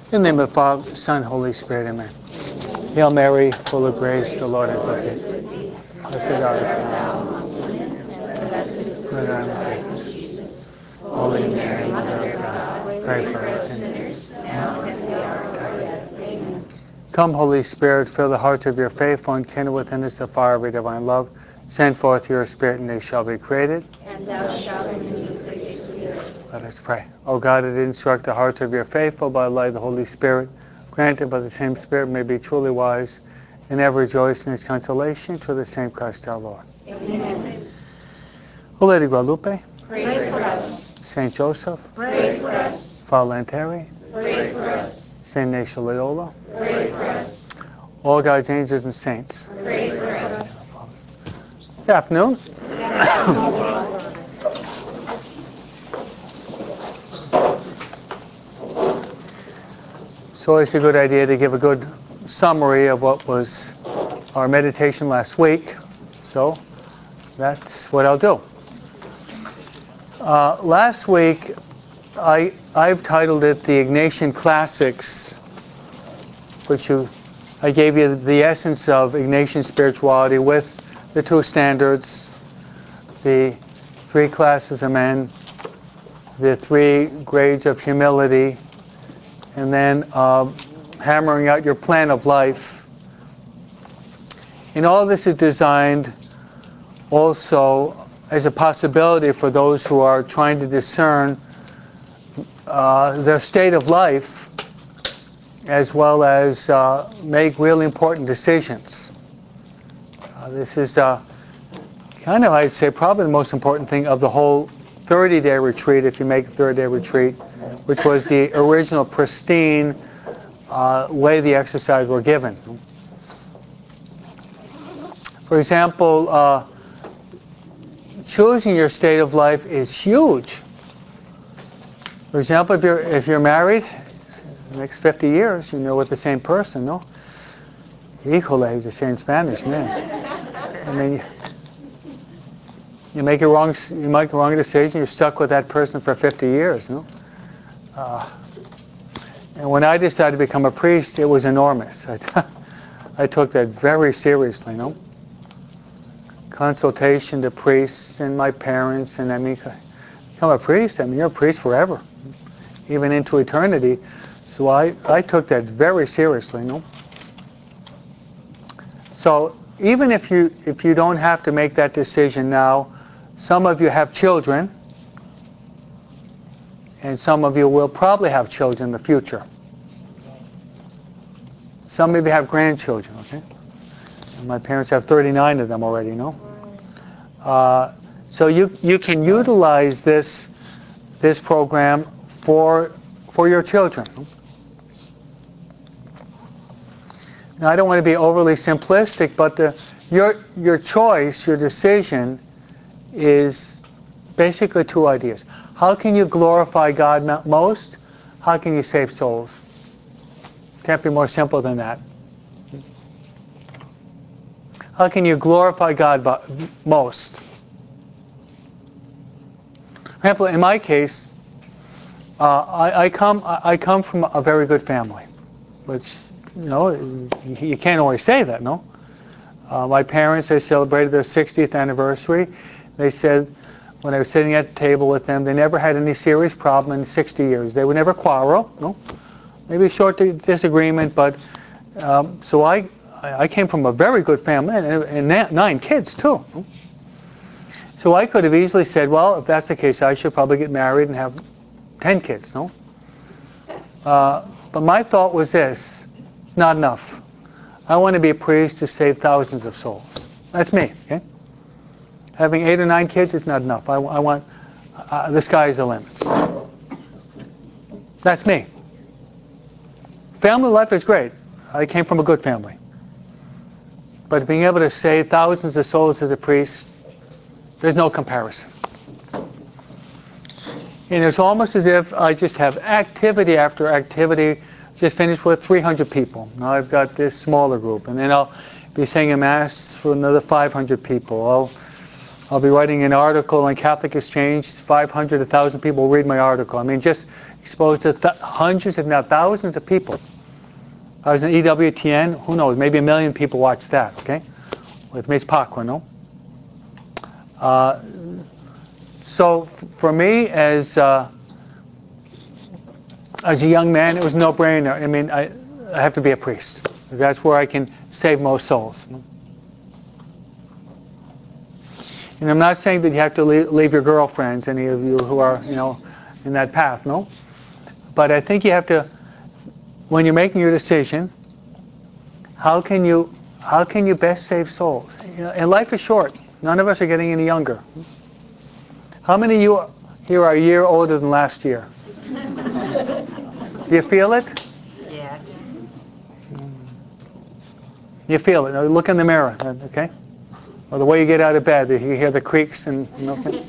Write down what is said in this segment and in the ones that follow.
In the name of the Father, Son, Holy Spirit, amen. Hail Mary, full of grace, the Lord is with thee. Blessed art thou amongst women, and blessed is the fruit of thy womb, Jesus. Holy Mary, Mother of God, pray for us sinners, now and at the hour of our death. Amen. Come, Holy Spirit, fill the hearts of your faithful and kindle within us the fire of your divine love. Send forth your Spirit, and they shall be created. And thou shalt renew the face of the earth. Let us pray. O God, that instruct the hearts of your faithful by the light of the Holy Spirit, granted by the same Spirit may be truly wise, and ever rejoice in his consolation through the same Christ our Lord. Amen. O Lady Guadalupe, Pray for us. Saint Joseph, Pray for us. Father Lanteri, Pray for us. Saint Ignatius Loyola, Pray for us. all God's angels and saints. Pray for us. Good afternoon. So it's a good idea to give a good summary of what was our meditation last week. So that's what I'll do. Last week, I've titled it the Ignatian Classics, which I gave you the essence of Ignatian spirituality with the two standards, the three classes of men, the three grades of humility, and then hammering out your plan of life. And all this is designed also as a possibility for those who are trying to discern their state of life, as well as make really important decisions. This is kind of, I'd say, probably the most important thing of the whole 30-day retreat, if you make a 30-day retreat, which was the original pristine way the exercises were given. For example, choosing your state of life is huge. For example, if you're married, the next 50 years, you know, with the same person, no? Híjole, as they say in Spanish, man. I mean, you make a wrong decision, you're stuck with that person for 50 years, no? And when I decided to become a priest, it was enormous. I took that very seriously, no? Consultation to priests and my parents, and I mean, become a priest, I mean, you're a priest forever, even into eternity. So I took that very seriously, no? So even if you don't have to make that decision now, some of you have children, and some of you will probably have children in the future. Some maybe have grandchildren, okay? And my parents have 39 of them already, no? So you can utilize this program for your children. Now, I don't want to be overly simplistic, but your choice, your decision, is basically two ideas. How can you glorify God most? How can you save souls? Can't be more simple than that. How can you glorify God most? For example, in my case, I come from a very good family, which, you know, you can't always say that, no? My parents, they celebrated their 60th anniversary. They said, when I was sitting at the table with them, they never had any serious problem in 60 years. They would never quarrel, no? Maybe a short disagreement, but so I came from a very good family, and 9 kids too. So I could have easily said, well, if that's the case, I should probably get married and have 10 kids, no? But my thought was this: it's not enough. I want to be a priest to save thousands of souls. That's me, okay? Having 8 or 9 kids is not enough. I want, the sky's the limits. That's me. Family life is great. I came from a good family. But being able to save thousands of souls as a priest, there's no comparison. And it's almost as if I just have activity after activity. Just finished with 300 people. Now I've got this smaller group, and then I'll be saying a mass for another 500 people. I'll be writing an article on Catholic Exchange. 500, 1,000 people will read my article. I mean, just exposed to hundreds, if not thousands, of people. I was in EWTN. Who knows? Maybe 1 million people watched that. Okay, with Mitch Pacwa, no. So for me, as a young man, it was a no-brainer. I mean, I have to be a priest. That's where I can save most souls. And I'm not saying that you have to leave your girlfriends, any of you who are, in that path, no? But I think you have to, when you're making your decision, how can you best save souls? And life is short. None of us are getting any younger. How many of you here are a year older than last year? Do you feel it? Yeah. You feel it. Now look in the mirror, okay? Or the way you get out of bed, you hear the creaks and okay.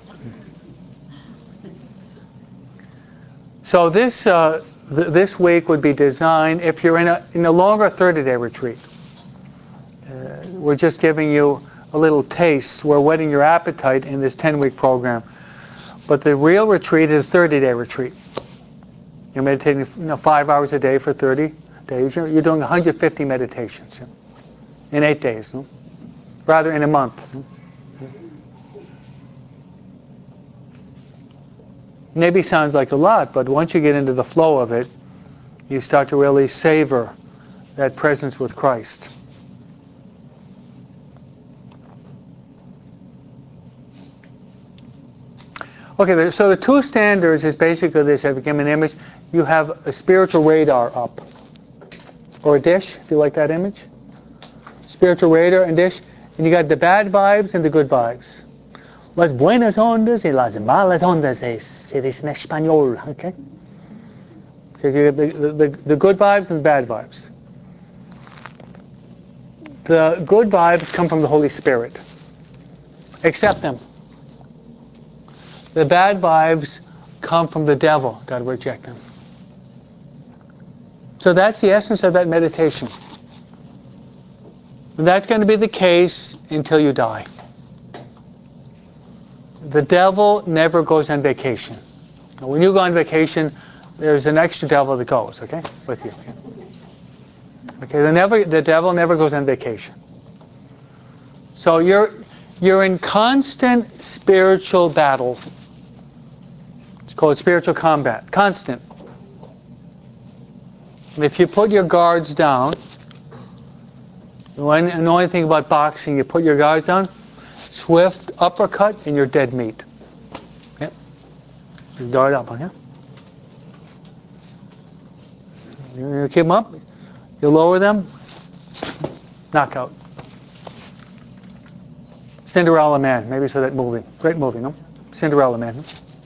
So this week would be designed if you're in a longer 30-day retreat. We're just giving you a little taste. We're whetting your appetite in this 10-week program. But the real retreat is a 30-day retreat. You're meditating 5 hours a day for 30 days. You're doing 150 meditations in 8 days. No? Rather, in a month. Maybe sounds like a lot, but once you get into the flow of it, you start to really savor that presence with Christ. Okay, so the two standards is basically this. If you give an image, you have a spiritual radar up. Or a dish, if you like that image. Spiritual radar and dish. And you got the bad vibes and the good vibes. Las buenas ondas y las malas ondas, se dice en español, okay? Because you get the good vibes and the bad vibes. The good vibes come from the Holy Spirit. Accept them. The bad vibes come from the devil. Got to reject them. So that's the essence of that meditation. And that's going to be the case until you die. The devil never goes on vacation. When you go on vacation, there's an extra devil that goes, okay, with you. Okay, the devil never goes on vacation. So you're in constant spiritual battle. It's called spiritual combat. Constant. And if you put your guards down, the only thing about boxing, you put your guards down, swift uppercut, and you're dead meat. Okay? You guard up, okay? You keep them up, you lower them, knockout. Cinderella Man, maybe you saw that movie. Great movie, no? Cinderella Man.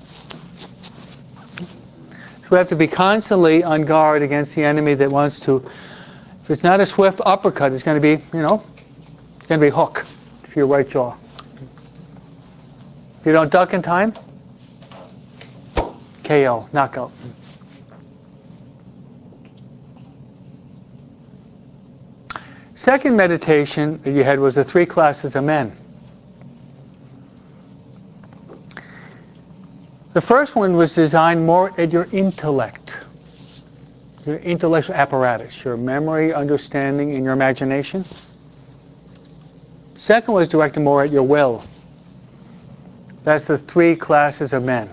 So we have to be constantly on guard against the enemy that wants to. If it's not a swift uppercut, it's going to be, it's going to be a hook to your right jaw. If you don't duck in time, KO, knockout. Second meditation that you had was the 3 classes of men. The first one was designed more at your intellect, your intellectual apparatus, your memory, understanding, and your imagination. Second was directed more at your will. That's the 3 classes of men.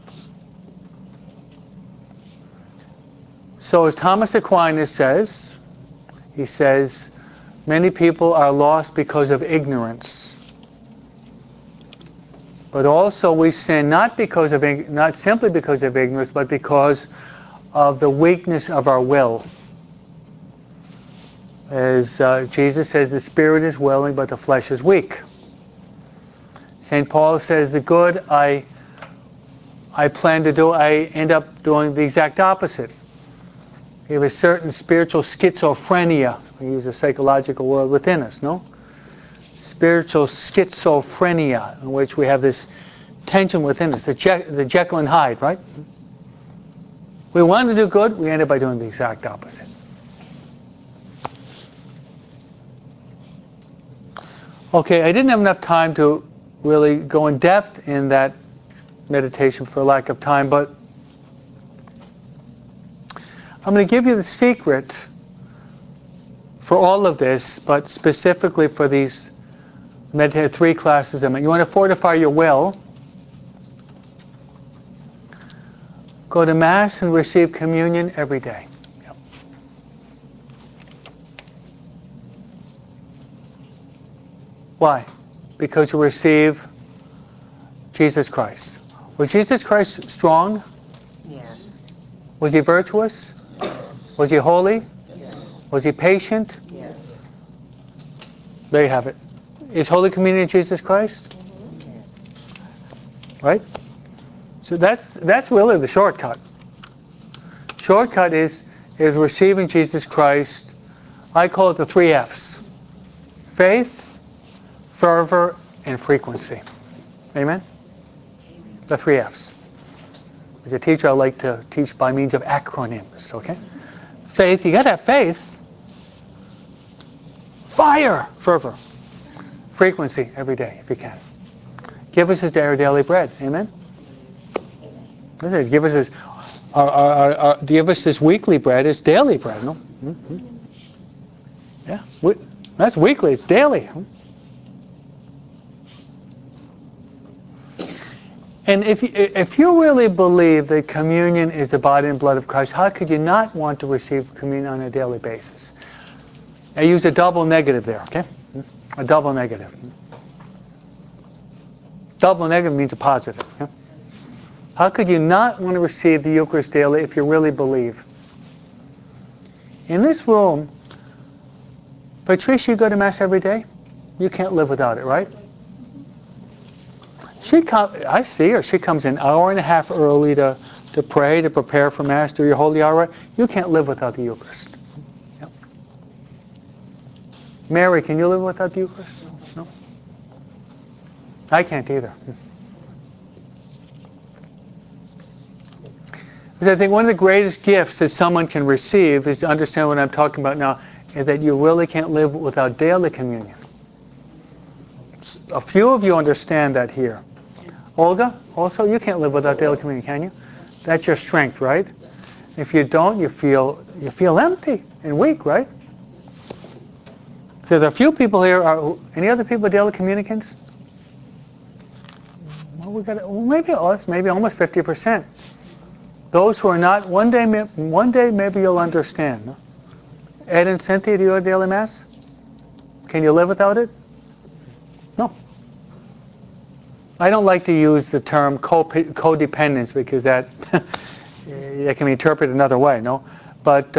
So as Thomas Aquinas says, he says, many people are lost because of ignorance. But also we sin not simply because of ignorance, but because of the weakness of our will. As Jesus says, the spirit is willing, but the flesh is weak. St. Paul says, the good I plan to do, I end up doing the exact opposite. We have a certain spiritual schizophrenia. We use a psychological word within us, no? Spiritual schizophrenia, in which we have this tension within us, the Jekyll and Hyde, right? We want to do good, we end up by doing the exact opposite. Okay, I didn't have enough time to really go in depth in that meditation for lack of time, but I'm going to give you the secret for all of this, but specifically for these meditative 3 classes. You want to fortify your will. Go to Mass and receive communion every day. Yep. Why? Because you receive Jesus Christ. Was Jesus Christ strong? Yes. Was he virtuous? Was he holy? Yes. Was he patient? Yes. There you have it. Is Holy Communion Jesus Christ? Yes. Right? So that's really the shortcut. Shortcut is receiving Jesus Christ. I call it the 3 F's. Faith, fervor, and frequency. Amen? The 3 F's. As a teacher, I like to teach by means of acronyms, okay? Faith, you got to have faith. Fire, fervor. Frequency, every day, if you can. Give us our daily bread. Amen? Give us this weekly bread. It's daily bread, no? Mm-hmm. Yeah, that's weekly. It's daily. And if you really believe that communion is the body and blood of Christ, how could you not want to receive communion on a daily basis? I use a double negative there, okay? A double negative. Double negative means a positive. Okay? How could you not want to receive the Eucharist daily if you really believe? In this room, Patricia, you go to Mass every day? You can't live without it, right? I see her. She comes an hour and a half early to pray, to prepare for Mass, do your holy hour. You can't live without the Eucharist. Yep. Mary, can you live without the Eucharist? No? I can't either. Because I think one of the greatest gifts that someone can receive is to understand what I'm talking about now, is that you really can't live without daily communion. A few of you understand that here. Olga, also, you can't live without daily communion, can you? That's your strength, right? If you don't, you feel empty and weak, right? So there are a few people here. Any other people daily communicants? Well, maybe almost 50%. Those who are not, one day maybe you'll understand. No? Ed and Cynthia, do you have daily Mass? Can you live without it? No. I don't like to use the term codependence because that can be interpreted another way, no? But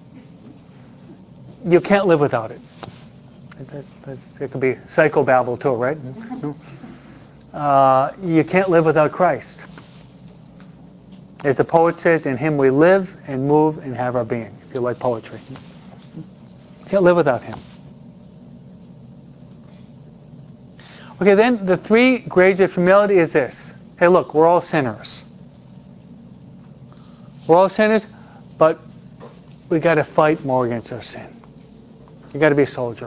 you can't live without it. It could be psychobabble too, right? No? You can't live without Christ. As the poet says, in Him we live and move and have our being, if you like poetry. You can't live without Him. Okay, then the 3 grades of humility is this. Hey, look, we're all sinners. We're all sinners, but we got to fight more against our sin. You got to be a soldier.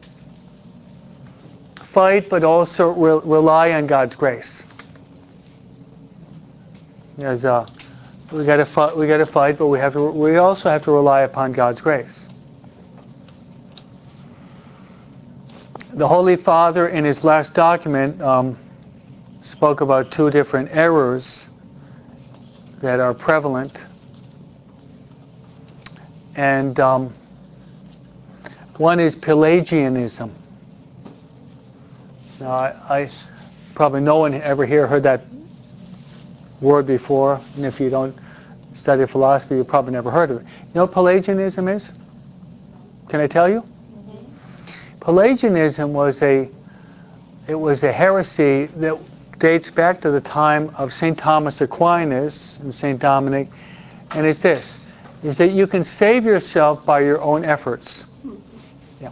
Fight, but also rely on God's grace. There's we got to fight, but we also have to rely upon God's grace. The Holy Father, in his last document, spoke about 2 different errors that are prevalent. And one is Pelagianism. Now, I probably no one ever here heard that word before, and if you don't study philosophy, you probably never heard of it. You know what Pelagianism is? Can I tell you? Pelagianism was a heresy that dates back to the time of St. Thomas Aquinas and St. Dominic, and it's this, is that you can save yourself by your own efforts. Yeah.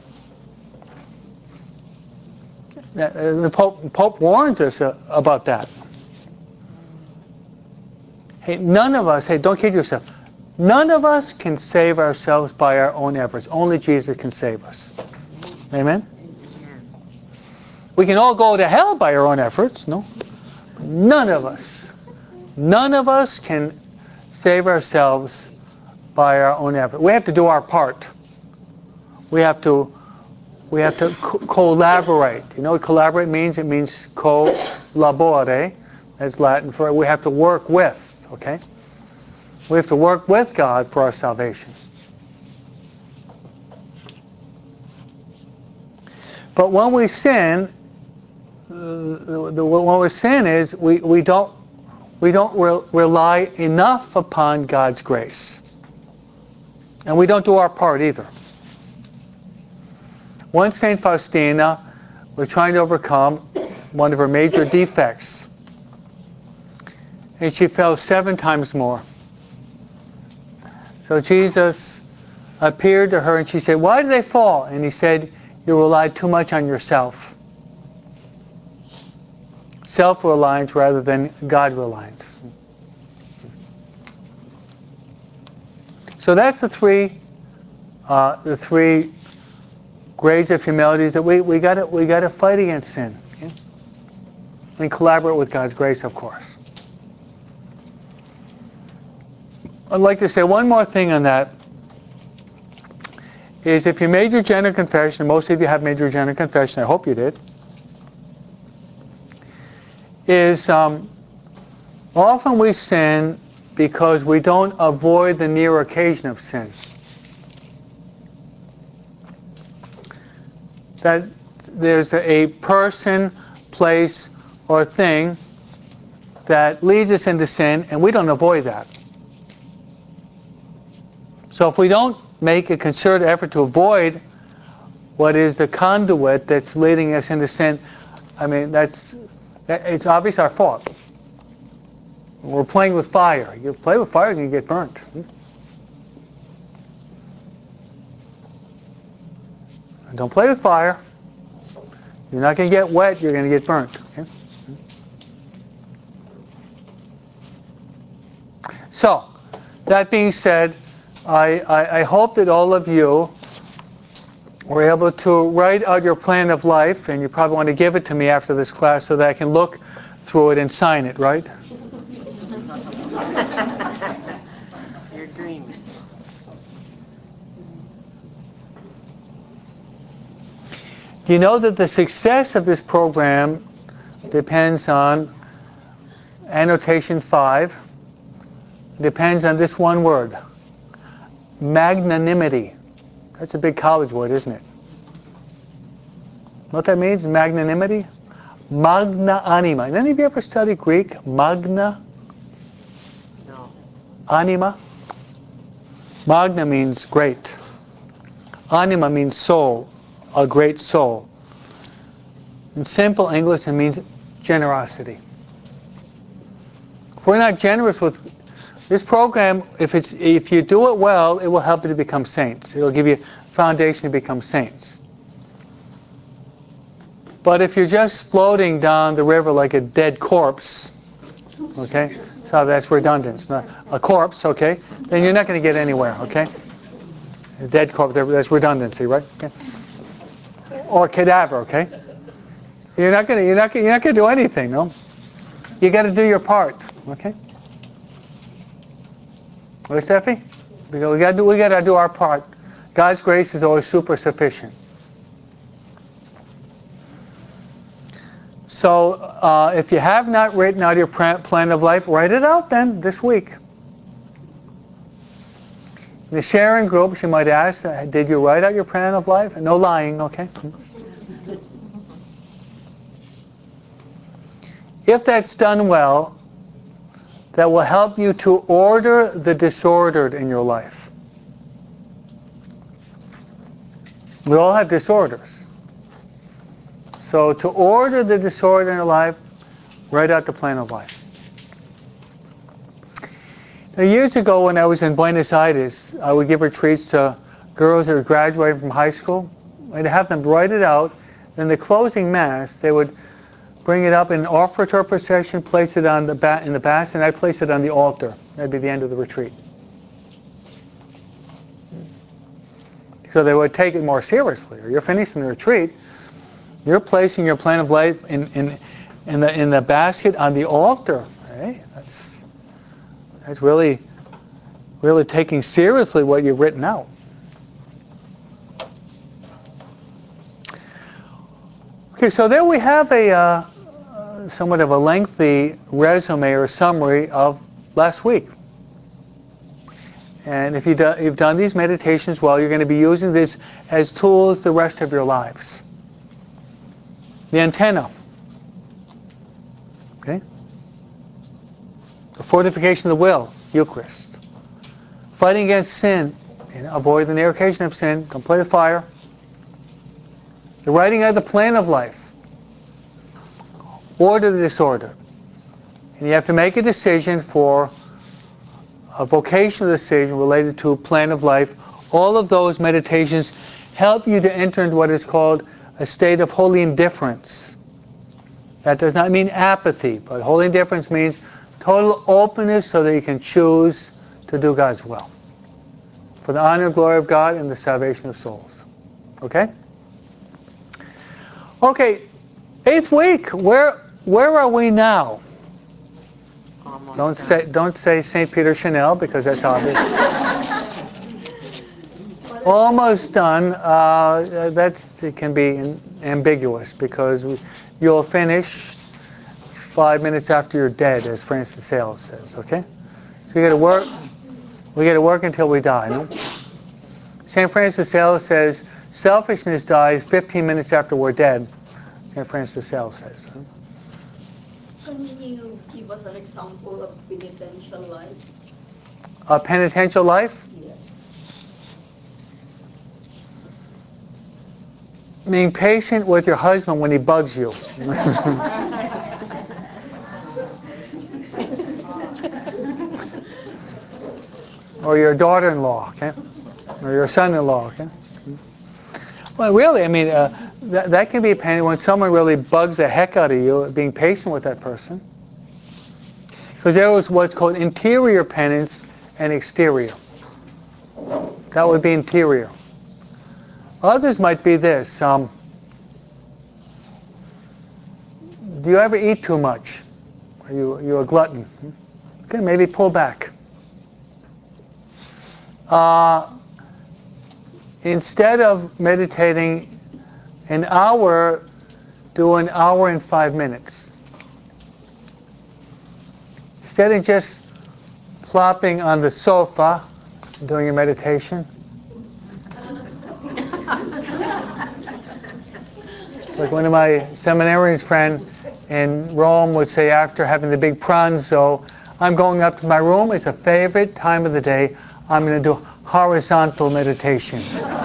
The Pope warns us about that. Hey, none of us, don't kid yourself, none of us can save ourselves by our own efforts. Only Jesus can save us. Amen? We can all go to hell by our own efforts, no? None of us can save ourselves by our own effort. We have to do our part. We have to collaborate. You know what collaborate means? It means collaborare. That's Latin for we have to work with, okay? We have to work with God for our salvation. But when we sin, when we sin is we don't rely enough upon God's grace. And we don't do our part either. One St. Faustina was trying to overcome one of her major defects. And she fell 7 times more. So Jesus appeared to her and she said, "Why did they fall?" And he said, "You relied too much on yourself." Self-reliance rather than God-reliance. So that's the three grades of humility that we got to fight against sin, okay? And collaborate with God's grace, of course. I'd like to say one more thing on that. Is if you made your general confession, most of you have made your general confession, I hope you did, is often we sin because we don't avoid the near occasion of sin. That there's a person, place, or thing that leads us into sin, and we don't avoid that. So if we don't make a concerted effort to avoid what is the conduit that's leading us into sin, I mean, it's obvious our fault. We're playing with fire. You play with fire, you're going to get burnt. Don't play with fire. You're not going to get wet, you're going to get burnt. Okay? So, that being said, I hope that all of you were able to write out your plan of life, and you probably want to give it to me after this class so that I can look through it and sign it, right? You're dreaming. You know that the success of this program depends on annotation 5. Depends on this one word. Magnanimity. That's a big college word, isn't it? What that means, magnanimity? Magna anima. Did any of you ever study Greek? Magna? No. Anima? Magna means great. Anima means soul, a great soul. In simple English, it means generosity. If we're not generous with this program, if you do it well, it will help you to become saints. It will give you a foundation to become saints. But if you're just floating down the river like a dead corpse, okay, so that's redundant. It's not a corpse, okay, then you're not going to get anywhere, okay? A dead corpse, that's redundancy, right? Okay. Or cadaver, okay? You're not going to do anything, no? You got to do your part, okay? Okay, Steffi? We got to do our part. God's grace is always super sufficient. So if you have not written out your plan of life, write it out then this week. In the sharing groups, you might ask, did you write out your plan of life? No lying, okay? If that's done well, that will help you to order the disordered in your life. We all have disorders. So to order the disorder in your life, write out the plan of life. Now, years ago when I was in Buenos Aires, I would give retreats to girls that were graduating from high school. I'd have them write it out. In the closing Mass, they would bring it up in an offertory procession, place it on in the basket, and I place it on the altar. That'd be the end of the retreat. So they would take it more seriously. Or you're finishing the retreat, you're placing your plan of life in the basket on the altar. Right? That's really really taking seriously what you've written out. Okay, so there we have a somewhat of a lengthy resume or summary of last week. And if you've done these meditations well, you're going to be using this as tools the rest of your lives. The antenna. Okay? The fortification of the will, Eucharist. Fighting against sin, avoid the near occasion of sin, don't play with fire. The writing out the plan of life. Order the disorder. And you have to make a decision for a vocational decision related to a plan of life. All of those meditations help you to enter into what is called a state of holy indifference. That does not mean apathy, but holy indifference means total openness so that you can choose to do God's will. For the honor and glory of God and the salvation of souls. Okay? Okay, 8th week. Where are we now? Almost Don't say St. Peter Chanel because that's obvious. Almost done. It can be ambiguous because you'll finish 5 minutes after you're dead, as Francis de Sales says. Okay, so you got to work. We got to work until we die. No? St. Francis de Sales says selfishness dies 15 minutes after we're dead. St. Francis de Sales says. Can you give us an example of penitential life? A penitential life? Yes. Being patient with your husband when he bugs you. Or your daughter-in-law, okay? Or your son-in-law, okay? Well, really, I mean, that can be a pain when someone really bugs the heck out of you, being patient with that person. Because there was what's called interior penance and exterior. That would be interior. Others might be this. Do you ever eat too much? Are you a glutton? Okay, maybe pull back. Instead of meditating an hour, do an hour and 5 minutes. Instead of just plopping on the sofa doing your meditation, like one of my seminarians friend in Rome would say after having the big pranzo, I'm going up to my room, it's a favorite time of the day, I'm going to do horizontal meditation.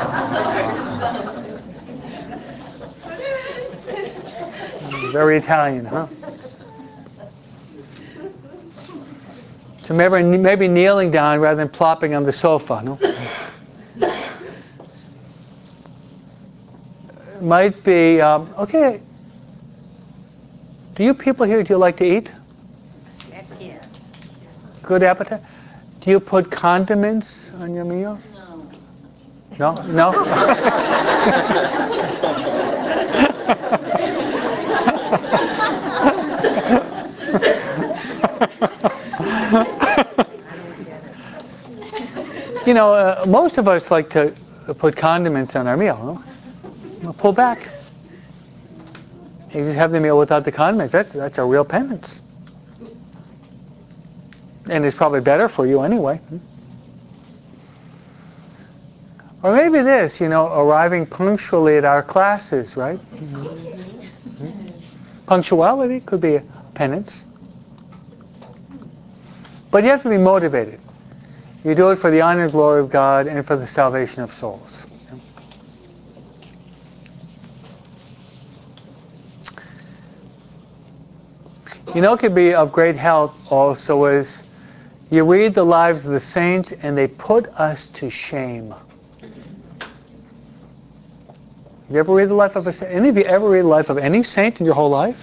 Very Italian, huh? So maybe kneeling down rather than plopping on the sofa, no? Might be, okay, do you people here, do you like to eat? Yes. Good appetite? Do you put condiments on your meal? No. No? No? You know, most of us like to put condiments on our meal. No? Well, pull back. You just have the meal without the condiments. That's a real penance. And it's probably better for you anyway. Or maybe this, you know, arriving punctually at our classes, right? Punctuality could be a penance. But you have to be motivated. You do it for the honor and glory of God and for the salvation of souls. You know, it could be of great help also is you read the lives of the saints and they put us to shame. You ever read the life of a saint? Any of you ever read the life of any saint in your whole life?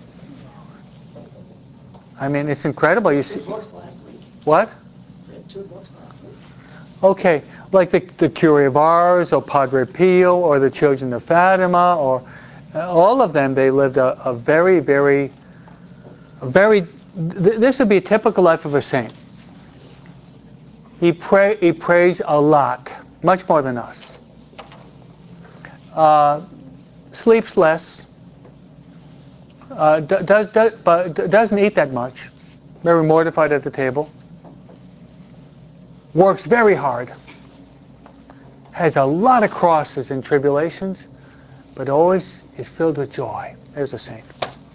I mean, it's incredible. You see, what? Read 2 books last week. Okay, like the Cure of Ars, or Padre Pio, or the Children of Fatima, or all of them. They lived a very, very, this would be a typical life of a saint. He prays a lot, much more than us. Sleeps less. But doesn't eat that much. Very mortified at the table. Works very hard. Has a lot of crosses and tribulations, but always is filled with joy. There's a saint.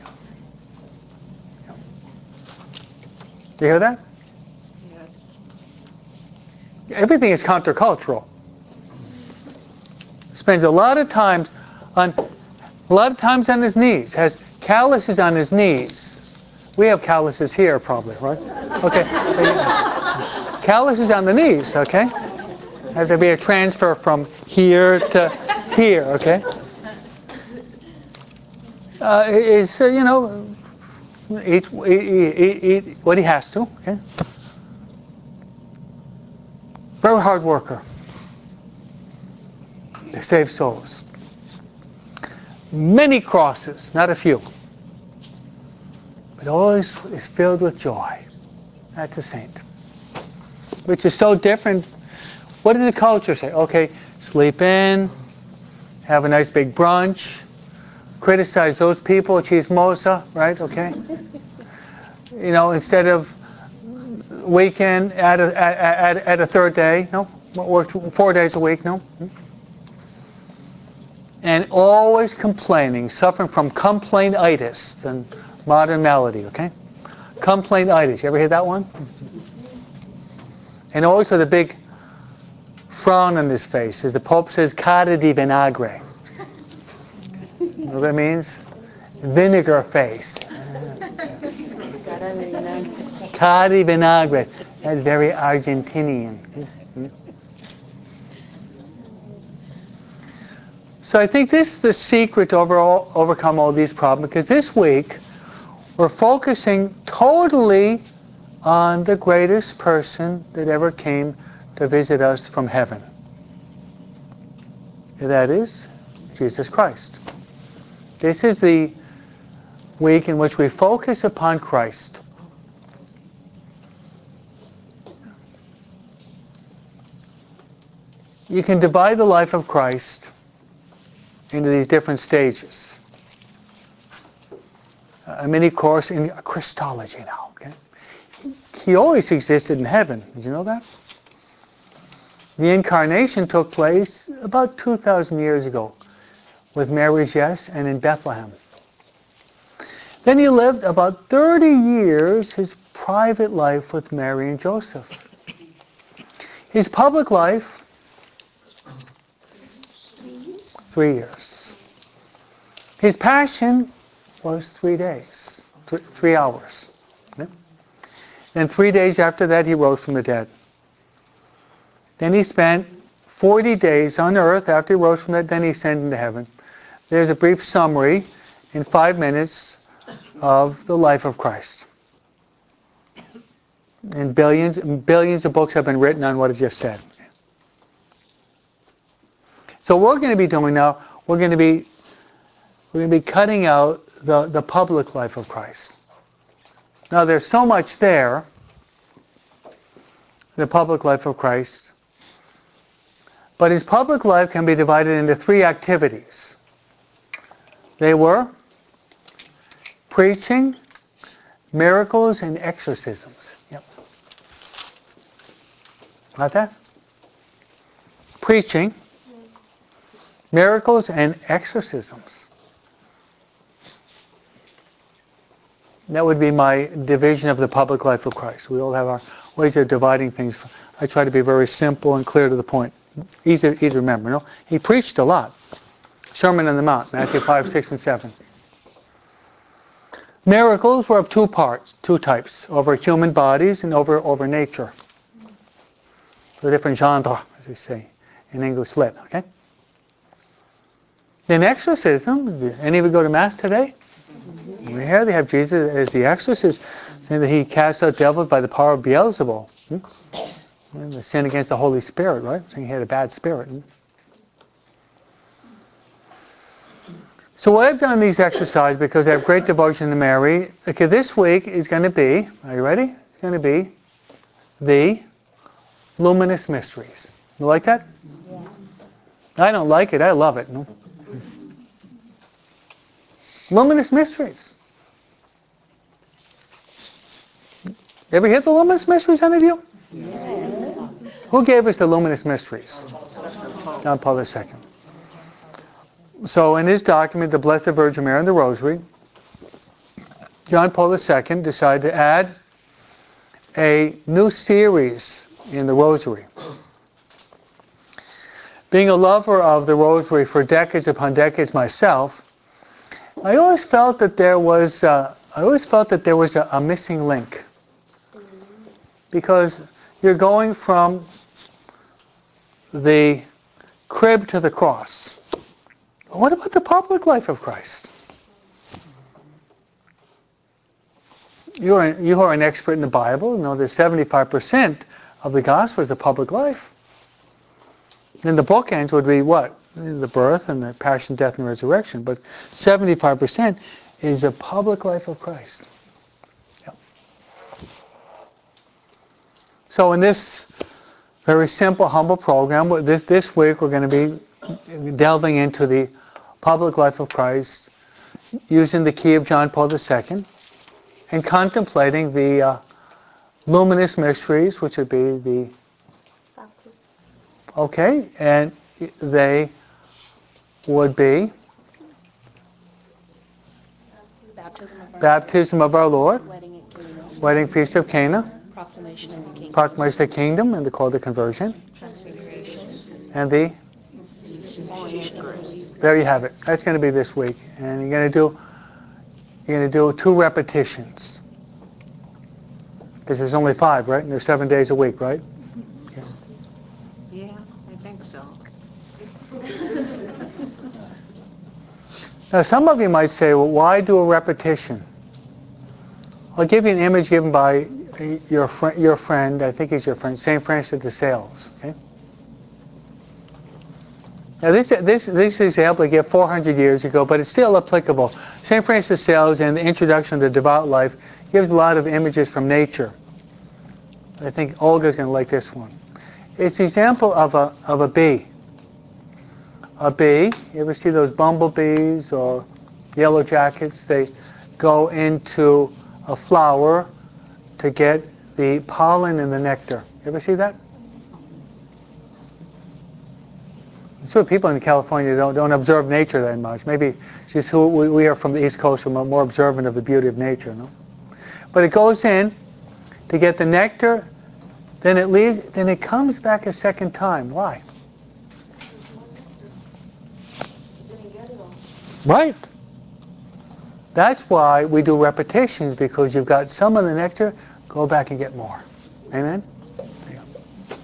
You hear that? Yes. Everything is countercultural. Spends a lot of times on his knees. Has calluses on his knees. We have calluses here, probably, right? Okay. Calluses on the knees. Okay. Has to be a transfer from here to here. Okay. Eat what he has to. Okay. Very hard worker. To save souls. Many crosses, not a few. But always is filled with joy. That's a saint. Which is so different. What did the culture say? Okay, sleep in, have a nice big brunch, criticize those people, chismosa, right? Okay. Instead of weekend, add a third day. No, work 4 days a week. No. And always complaining, suffering from complainitis, the modern malady, okay? Complainitis, you ever hear that one? And always with a big frown on his face, as the Pope says, cara di vinagre. You know what that means? Vinegar face. Cara di vinagre. That's very Argentinian. So I think this is the secret to overcome all these problems, because this week we're focusing totally on the greatest person that ever came to visit us from heaven. And that is Jesus Christ. This is the week in which we focus upon Christ. You can divide the life of Christ into these different stages. A mini course in Christology now. Okay? He always existed in heaven. Did you know that? The incarnation took place about 2,000 years ago with Mary's yes and in Bethlehem. Then he lived about 30 years his private life with Mary and Joseph. His public life, 3 years. His passion was 3 days, 3 hours. Okay? And 3 days after that, he rose from the dead. Then he spent 40 days on earth after he rose from the dead, then he ascended into heaven. There's a brief summary in 5 minutes of the life of Christ. And billions of books have been written on what I just said. So what we're going to be doing now, we're going to be cutting out the public life of Christ. Now there's so much there, the public life of Christ, but his public life can be divided into 3 activities. They were preaching, miracles, and exorcisms. Yep. Got that? Preaching, miracles, and exorcisms. That would be my division of the public life of Christ. We all have our ways of dividing things. I try to be very simple and clear to the point. Easy to remember. No? He preached a lot. Sermon on the Mount, Matthew 5, 6, and 7. Miracles were of 2 parts, 2 types, over human bodies and over nature. The different genre, as we say in English lit. Okay. Then exorcism. Did any of you go to Mass today? Here they have Jesus as the exorcist, saying that he casts out devils by the power of Beelzebul. And the sin against the Holy Spirit, right? Saying he had a bad spirit. So what I've done in these exercises, because I have great devotion to Mary, okay, this week is going to be, are you ready? It's going to be the luminous mysteries. You like that? Yeah. I don't like it. I love it. No? Luminous mysteries. Ever hear the luminous mysteries, any of you? Yes. Who gave us the luminous mysteries? John Paul II. So in his document, The Blessed Virgin Mary and the Rosary, John Paul II decided to add a new series in the Rosary. Being a lover of the Rosary for decades upon decades myself, I always felt that there was a missing link, because you're going from the crib to the cross. What about the public life of Christ? You are an expert in the Bible. You know that 75% of the gospel is the public life. Then the bookends would be what? The birth and the passion, death, and resurrection. But 75% is the public life of Christ. Yep. So in this very simple, humble program, this week we're going to be delving into the public life of Christ using the key of John Paul II and contemplating the luminous mysteries, which would be the... Baptism. Okay, and they would be baptism of our Lord, Wedding at Cana, wedding feast of Cana, proclamation of the kingdom, proclamation of the kingdom, and the call to conversion, transfiguration, and the... There you have it. That's going to be this week, and you're going to do 2 repetitions, because there's only 5, right? And there's 7 days a week, right? Okay. Yeah, I think so. Now, some of you might say, well, why do a repetition? I'll give you an image given by your friend, I think he's your friend, St. Francis de Sales. Okay? Now, this example I gave 400 years ago, but it's still applicable. St. Francis de Sales, in the introduction to the devout life, gives a lot of images from nature. I think Olga's going to like this one. It's the example of a bee. A bee, you ever see those bumblebees or yellow jackets? They go into a flower to get the pollen and the nectar. You ever see that? So people in California don't observe nature that much. Maybe it's just who we are from the East Coast, we're more observant of the beauty of nature, no? But it goes in to get the nectar, then it leaves, then it comes back a second time. Why? Right. That's why we do repetitions, because you've got some of the nectar, go back and get more. Amen? There you go.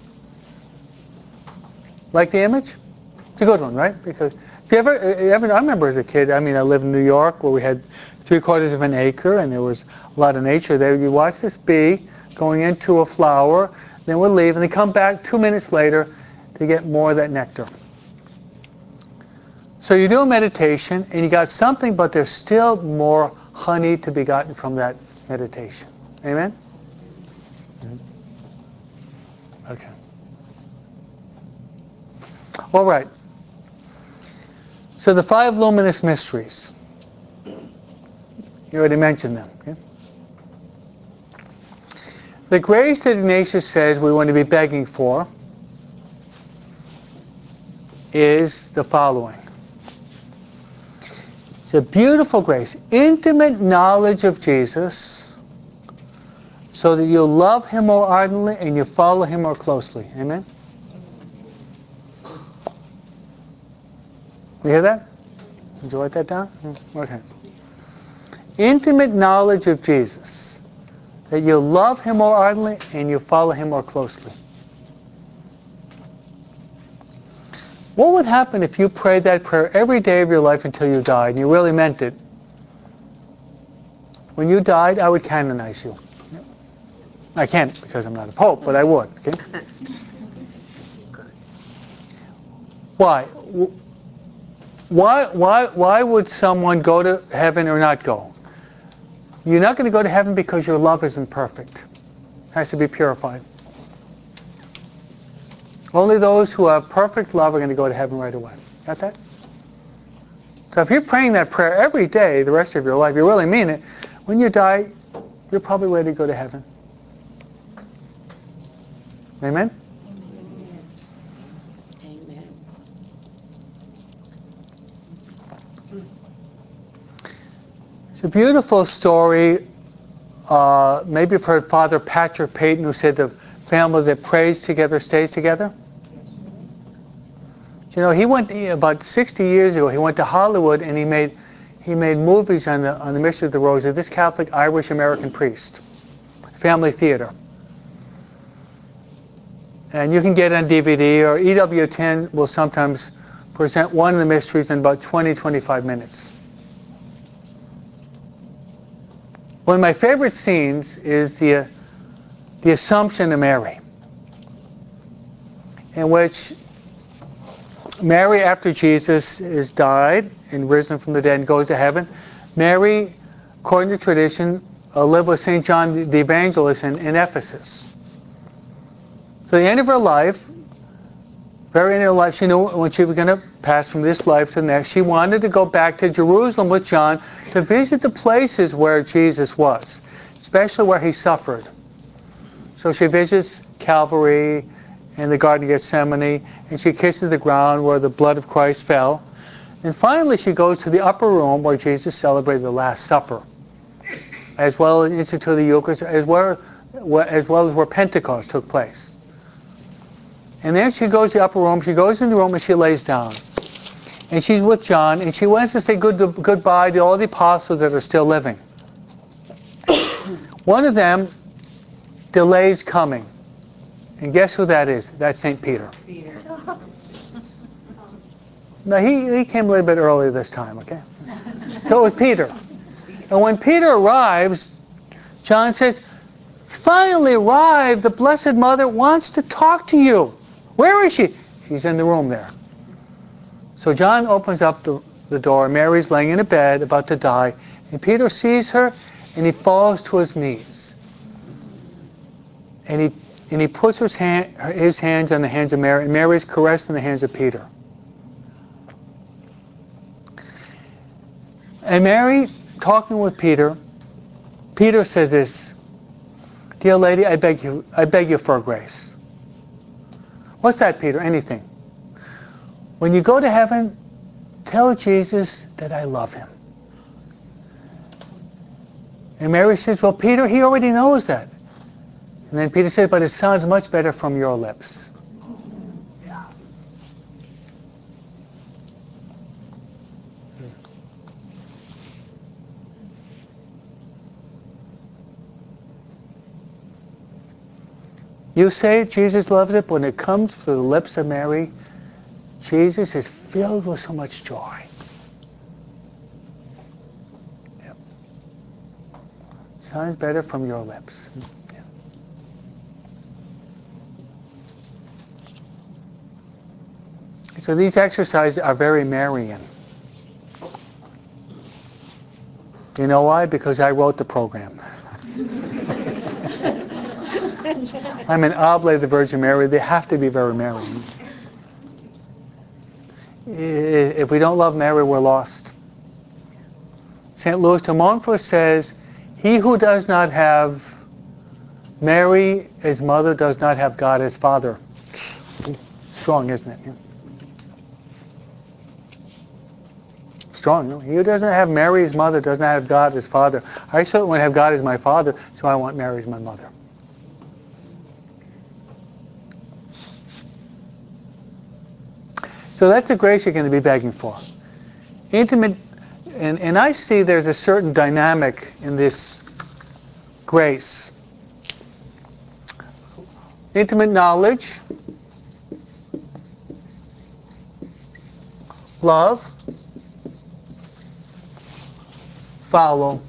Like the image? It's a good one, right? Because if you ever, I remember as a kid, I lived in New York where we had 3/4 of an acre and there was a lot of nature there. You watch this bee going into a flower, then we'll leave, and they come back 2 minutes later to get more of that nectar. So you do a meditation and you got something, but there's still more honey to be gotten from that meditation. Amen? Mm-hmm. Okay. All right. So the 5 luminous mysteries. You already mentioned them. Okay? The grace that Ignatius says we want to be begging for is the following. It's a beautiful grace. Intimate knowledge of Jesus so that you love Him more ardently and you follow Him more closely. Amen? You hear that? Did you write that down? Okay. Intimate knowledge of Jesus, that you love Him more ardently and you follow Him more closely. What would happen if you prayed that prayer every day of your life until you died, and you really meant it? When you died, I would canonize you. I can't because I'm not a pope, but I would. Okay? Why? Why would someone go to heaven or not go? You're not going to go to heaven because your love isn't perfect. It has to be purified. Only those who have perfect love are going to go to heaven right away. Got that? So if you're praying that prayer every day the rest of your life, you really mean it, when you die, you're probably ready to go to heaven. Amen? Amen. It's a beautiful story. Maybe you've heard Father Patrick Peyton, who said the family that prays together stays together. You know, he went about 60 years ago. He went to Hollywood and he made movies on the Mystery of the Rosary. This Catholic Irish American priest, family theater, and you can get it on DVD. Or EWTN will sometimes present one of the mysteries in about 20-25 minutes. One of my favorite scenes is the Assumption of Mary, in which Mary, after Jesus is died and risen from the dead and goes to heaven, Mary, according to tradition, lived with St. John the Evangelist in Ephesus. So at the end of her life, very end of her life, she knew when she was going to pass from this life to the next, she wanted to go back to Jerusalem with John to visit the places where Jesus was, especially where he suffered. So she visits Calvary and the Garden of Gethsemane, and she kisses the ground where the blood of Christ fell. And finally she goes to the upper room where Jesus celebrated the Last Supper, as well as instituted the Eucharist, as well as where Pentecost took place. And then she goes to the upper room, she goes in the room and she lays down. And she's with John, and she wants to say goodbye to all the apostles that are still living. One of them delays coming. And guess who that is? That's St. Peter. Now, he came a little bit early this time, okay? So it was Peter. And when Peter arrives, John says, "Finally arrived, the Blessed Mother wants to talk to you. Where is she?" She's in the room there. So John opens up the door. Mary's laying in a bed about to die. And Peter sees her, and he falls to his knees. And he puts his hands on the hands of Mary, and Mary's caressing the hands of Peter. And Mary, talking with Peter, Peter says this, "Dear lady, I beg you for a grace." What's that, Peter? Anything. When you go to heaven, tell Jesus that I love him. And Mary says, "Well, Peter, he already knows that." And then Peter said, "But it sounds much better from your lips." Yeah. You say Jesus loves it, but when it comes to the lips of Mary, Jesus is filled with so much joy. Yep. Sounds better from your lips. Yeah. So these exercises are very Marian. You know why? Because I wrote the program. I'm an oblate of the Virgin Mary. They have to be very Marian. If we don't love Mary, we're lost. St. Louis de Montfort says, "He who does not have Mary as mother does not have God as father." Strong, isn't it? Yeah. Strong, no? He who doesn't have Mary as mother does not have God as father. I certainly want to have God as my father, so I want Mary as my mother. So that's the grace you're going to be begging for. Intimate, and I see there's a certain dynamic in this grace. Intimate knowledge, love, follow.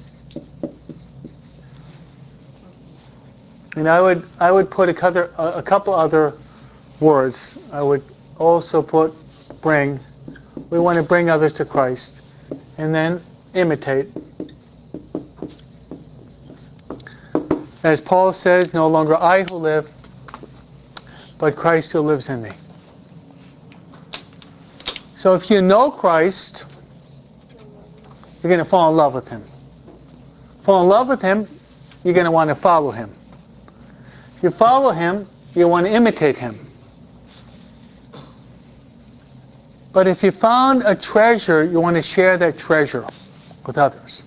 And I would put a couple other words. I would also put bring. We want to bring others to Christ. And then imitate. As Paul says, no longer I who live, but Christ still lives in me. So if you know Christ, you're going to fall in love with Him. Fall in love with Him, you're going to want to follow Him. If you follow Him, you want to imitate Him. But if you found a treasure, you want to share that treasure with others.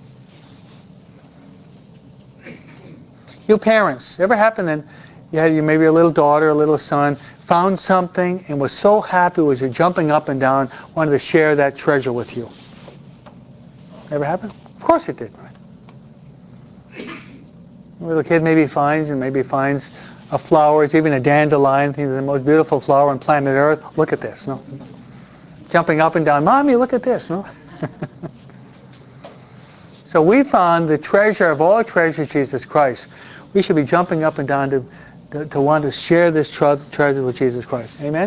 You parents, ever happened that you had maybe a little daughter, a little son, found something and was so happy, was jumping up and down, wanted to share that treasure with you? Ever happened? Of course it did, right? A little kid maybe finds a flower, it's even a dandelion, the most beautiful flower on planet Earth. Look at this, no? Jumping up and down, Mommy, look at this, no? So we found the treasure of all treasures, Jesus Christ. We should be jumping up and down to want to share this treasure with Jesus Christ. Amen?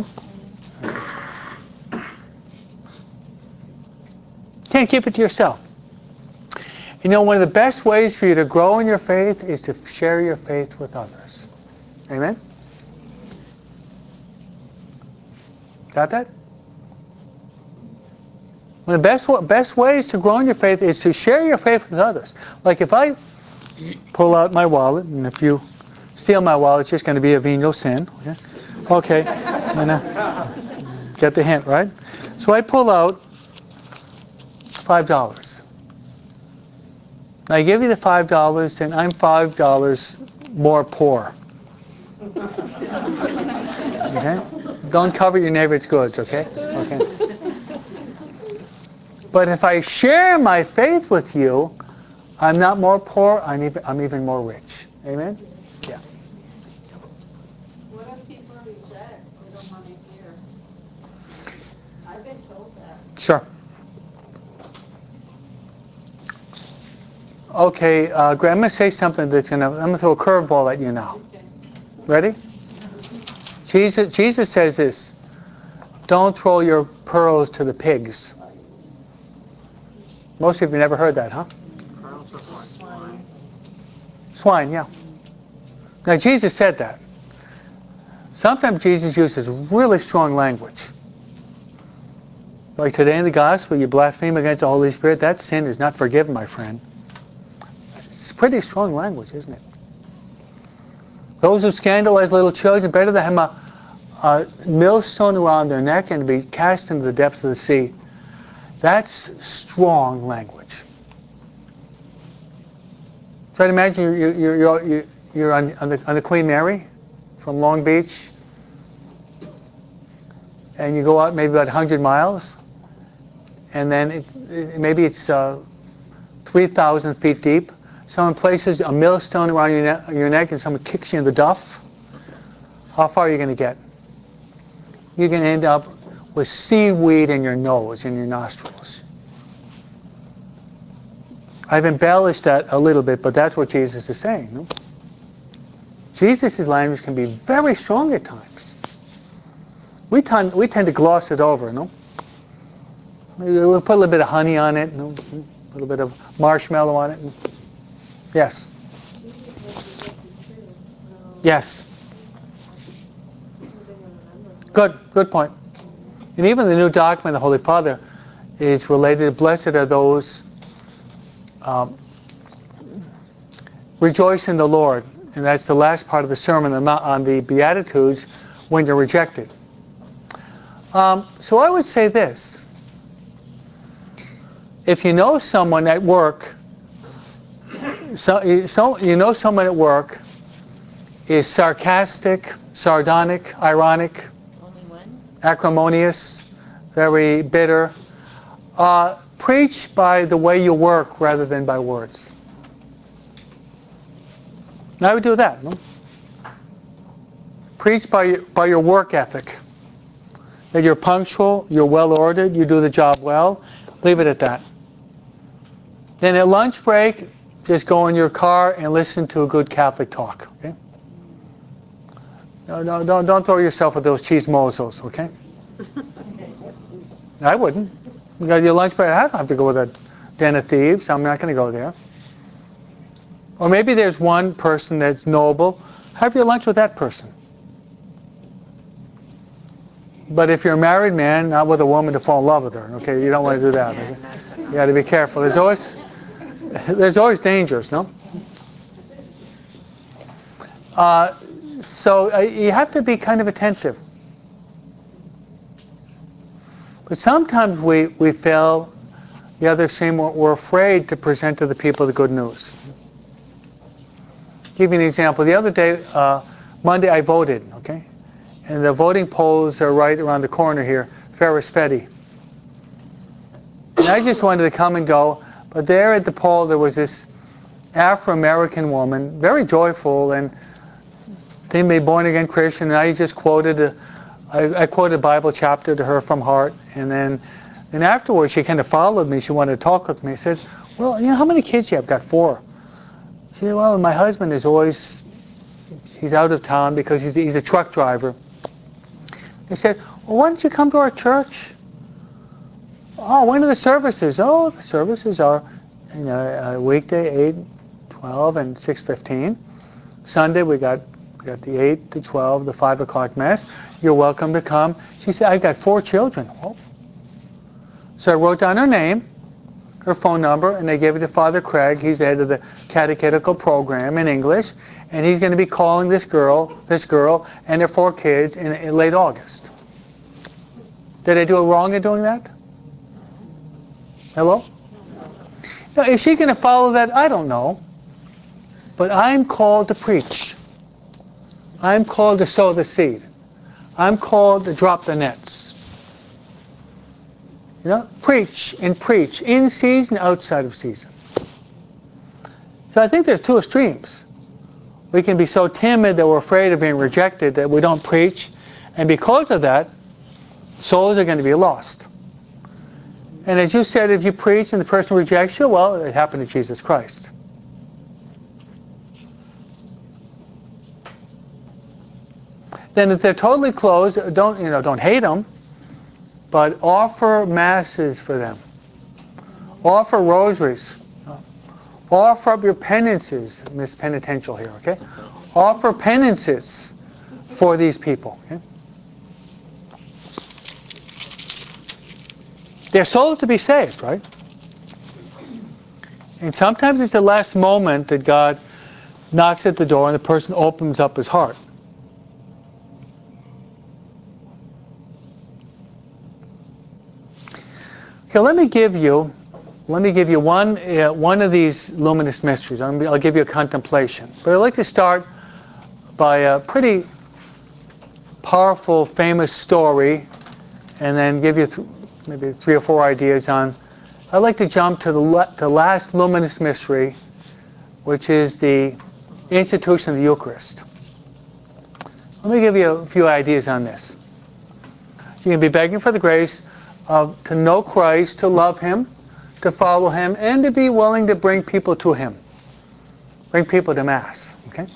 Can't keep it to yourself. You know, one of the best ways for you to grow in your faith is to share your faith with others. Amen? Got that? One of the best ways to grow in your faith is to share your faith with others. Like if I pull out my wallet, and if you steal my wallet, it's just going to be a venial sin. Okay. Get the hint, right? So I pull out $5. I give you the $5, and I'm $5 more poor. Okay? Don't cover your neighbor's goods, okay? Okay. But if I share my faith with you, I'm not more poor, I'm even more rich. Amen? Yeah. What if people reject? They don't want to hear. I've been told that. Sure. Okay, Greg, I'm going to say something I'm going to throw a curveball at you now. Okay. Ready? Jesus says this, don't throw your pearls to the pigs. Most of you never heard that, huh? Swine, yeah. Now Jesus said that. Sometimes Jesus uses really strong language. Like today in the gospel, you blaspheme against the Holy Spirit, that sin is not forgiven, my friend. It's pretty strong language, isn't it? Those who scandalize little children, better to have a millstone around their neck and be cast into the depths of the sea. That's strong language. Try to imagine you're on the Queen Mary from Long Beach, and you go out maybe about 100 miles, and then maybe it's 3,000 feet deep. Someone places a millstone around your neck and someone kicks you in the duff. How far are you going to get? You're going to end up with seaweed in your nose, in your nostrils. I've embellished that a little bit, but that's what Jesus is saying. No? Jesus' language can be very strong at times. We tend to gloss it over, no? We'll put a little bit of honey on it, no? A little bit of marshmallow on it. Yes. Jesus was rejected too, so Yes. something to remember. Good point. And even the new dogma of the Holy Father is related to blessed are those rejoice in the Lord. And that's the last part of the sermon on the Beatitudes when you're rejected. So I would say this. If you know someone at work, you know someone at work is sarcastic, sardonic, ironic, acrimonious, very bitter. Preach by the way you work rather than by words. I would do that. No? Preach by your work ethic. That you're punctual, you're well-ordered, you do the job well. Leave it at that. Then at lunch break, just go in your car and listen to a good Catholic talk. Okay? No, don't throw yourself at those cheese mozos, okay? I wouldn't. You got your lunch break. I don't have to go with a den of thieves. I'm not going to go there. Or maybe there's one person that's noble. Have your lunch with that person. But if you're a married man, not with a woman to fall in love with her, okay? You don't want to do that. Okay? You got to be careful. There's always dangers, no? So you have to be kind of attentive. But sometimes we feel the other extreme, we're afraid to present to the people the good news. Give you an example. The other day, Monday, I voted, okay? And the voting polls are right around the corner here, Ferris Fetty. And I just wanted to come and go, but there at the poll there was this Afro-American woman, very joyful, and they made born-again Christian, and I just quoted, I quoted a Bible chapter to her from heart, and then afterwards she kind of followed me. She wanted to talk with me. She said, well, you know, how many kids do you have? I've got 4. She said, well, my husband is always, he's out of town because he's a truck driver. I said, well, why don't you come to our church? Oh, when are the services? Oh, the services are, you know, weekday 8, 12, and 6:15. Sunday we got the 8 to 12, the 5 o'clock mass. You're welcome to come. She said, I've got 4 children. Oh. So I wrote down her name, her phone number, and they gave it to Father Craig. He's the head of the catechetical program in English, and he's going to be calling this girl, and their 4 kids in late August. Did I do it wrong in doing that? Hello? Now, is she going to follow that? I don't know. But I'm called to preach. I'm called to sow the seed. I'm called to drop the nets. You know, preach, in season, outside of season. So I think there's 2 extremes. We can be so timid that we're afraid of being rejected that we don't preach, and because of that, souls are going to be lost. And as you said, if you preach and the person rejects you, well, it happened to Jesus Christ. Then if they're totally closed, don't hate them, but offer masses for them. Offer rosaries. Offer up your penances, Miss Penitential here, okay? Offer penances for these people, okay? They're souls to be saved, right? And sometimes it's the last moment that God knocks at the door and the person opens up his heart. Okay, let me give you one of these luminous mysteries. I'll give you a contemplation. But I'd like to start by a pretty powerful, famous story, and then give you maybe 3 or 4 ideas on. I'd like to jump to the last luminous mystery, which is the institution of the Eucharist. Let me give you a few ideas on this. You can be begging for the grace to know Christ, to love Him, to follow Him, and to be willing to bring people to Him. Bring people to Mass, okay?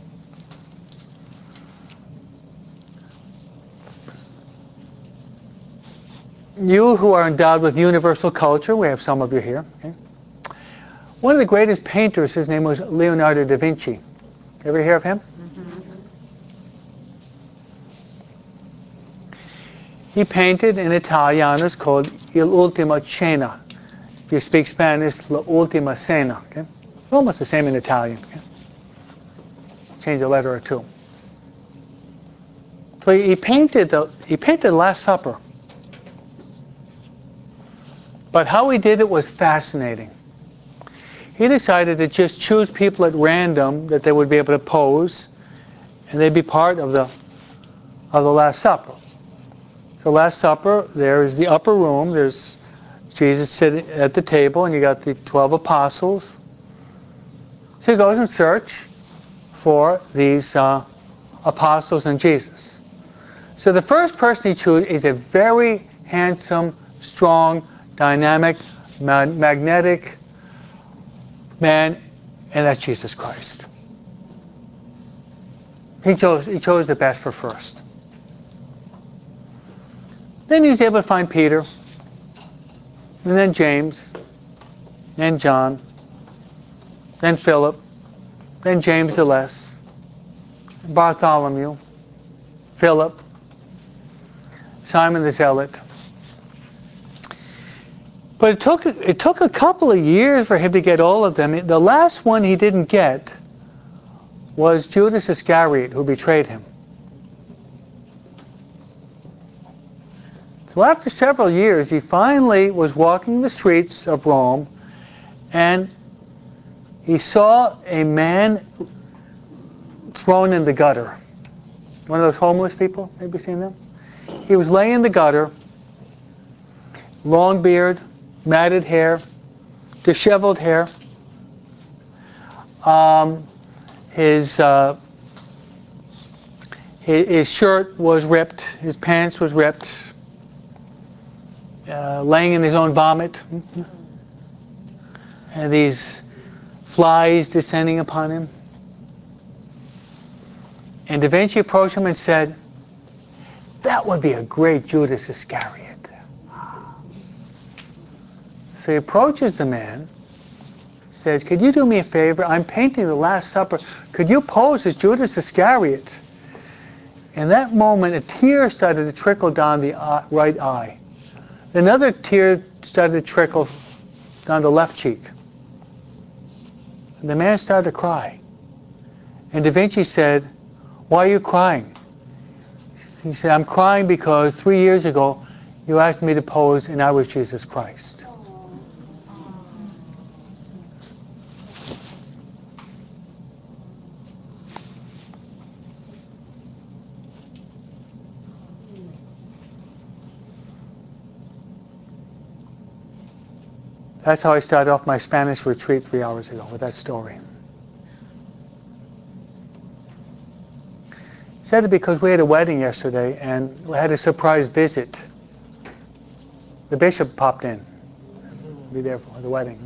You who are endowed with universal culture, we have some of you here, okay? One of the greatest painters, his name was Leonardo da Vinci. Ever hear of him? He painted in Italian, it's called Il Ultima Cena. If you speak Spanish, La Ultima Cena. Okay? Almost the same in Italian. Okay? Change a letter or 2. So he painted the Last Supper. But how he did it was fascinating. He decided to just choose people at random that they would be able to pose, and they'd be part of the Last Supper. So Last Supper, there is the upper room. There's Jesus sitting at the table, and you got the 12 apostles. So he goes in search for these apostles and Jesus. So the first person he chooses is a very handsome, strong, dynamic, magnetic man, and that's Jesus Christ. He chose the best for first. Then he was able to find Peter, and then James, then John, then Philip, then James the Less, Bartholomew, Philip. Simon the Zealot. But it took a couple of years for him to get all of them. The last one he didn't get was Judas Iscariot, who betrayed him. So after several years, he finally was walking the streets of Rome, and he saw a man thrown in the gutter. One of those homeless people, maybe seen them? He was laying in the gutter, long beard, matted hair, disheveled hair. His shirt was ripped, his pants was ripped, laying in his own vomit, and these flies descending upon him. And Da Vinci approached him and said, "That would be a great Judas Iscariot." So he approaches the man, says, "Could you do me a favor? I'm painting the Last Supper. Could you pose as Judas Iscariot?" In that moment, a tear started to trickle down the right eye. Another tear started to trickle down the left cheek. And the man started to cry. And Da Vinci said, "Why are you crying?" He said, "I'm crying because 3 years ago you asked me to pose and I was Jesus Christ." That's how I started off my Spanish retreat 3 hours ago, with that story. Said it because we had a wedding yesterday and we had a surprise visit. The bishop popped in. Be there for the wedding.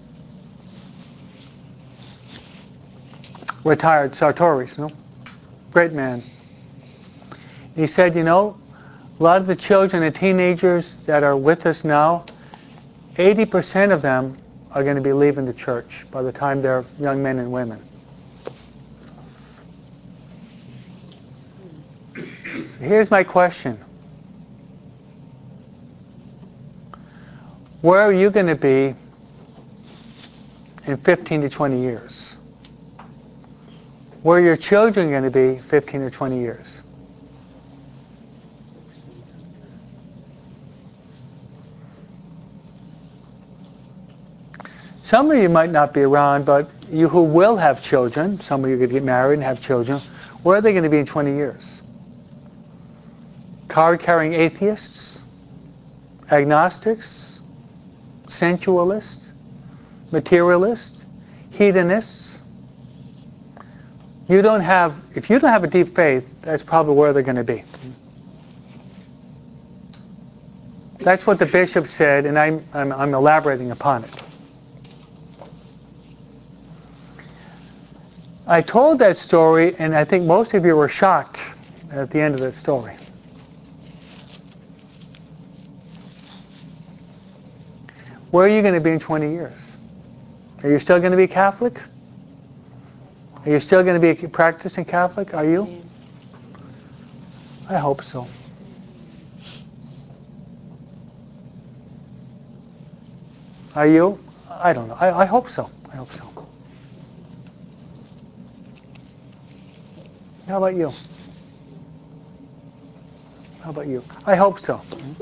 Retired Sartorius, great man. He said, a lot of the children and teenagers that are with us now, 80% of them are going to be leaving the church by the time they're young men and women. So here's my question. Where are you going to be in 15 to 20 years? Where are your children going to be 15 or 20 years? Some of you might not be around, but you who will have children, some of you could get married and have children, where are they going to be in 20 years? Card-carrying atheists? Agnostics? Sensualists? Materialists? Hedonists? If you don't have a deep faith, that's probably where they're going to be. That's what the bishop said, and I'm elaborating upon it. I told that story, and I think most of you were shocked at the end of that story. Where are you going to be in 20 years? Are you still going to be Catholic? Are you still going to be a practicing Catholic? Are you? I hope so. Are you? I don't know. I hope so. I hope so. How about you? How about you? I hope so.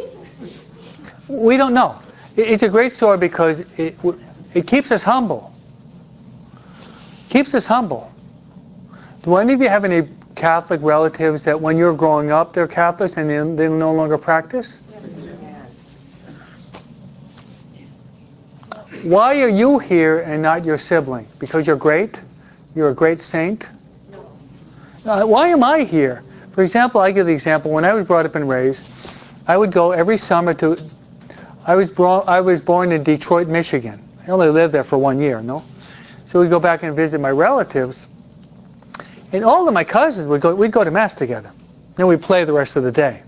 We don't know. It's a great story because it keeps us humble. Keeps us humble. Do any of you have any Catholic relatives that when you're growing up they're Catholics and they no longer practice? Why are you here and not your sibling? Because you're great? You're a great saint? Why am I here? For example, I give the example, when I was brought up and raised, I would go every summer to, I was born in Detroit, Michigan. I only lived there for 1 year, So we'd go back and visit my relatives. And all of my cousins, we'd go to Mass together. Then we'd play the rest of the day.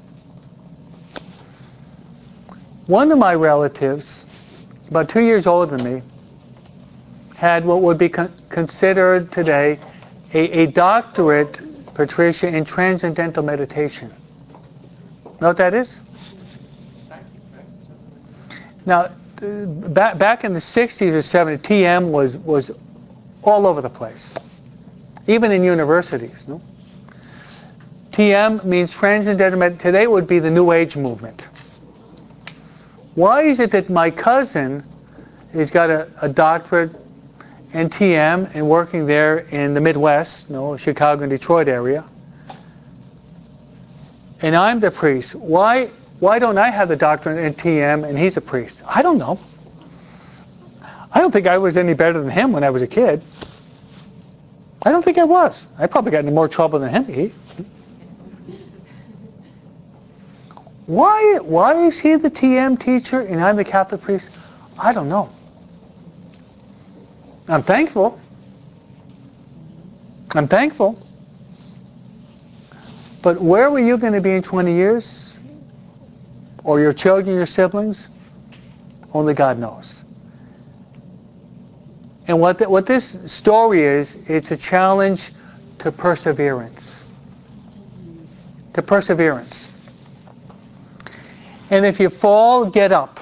One of my relatives, about 2 years older than me, had what would be considered today a doctorate, Patricia, in transcendental meditation. Know what that is? Now, back in the 60s or 70s, TM was all over the place, even in universities. No? TM means transcendental meditation. Today it would be the New Age movement. Why is it that my cousin has got a doctorate in TM and working there in the Midwest, Chicago and Detroit area, and I'm the priest? Why don't I have the doctorate in TM and he's a priest? I don't know. I don't think I was any better than him when I was a kid. I don't think I was. I probably got into more trouble than him. Why is he the TM teacher and I'm the Catholic priest? I don't know. I'm thankful. But where were you going to be in 20 years? Or your children, your siblings? Only God knows. And what this story is, it's a challenge to perseverance. To perseverance. And if you fall, get up.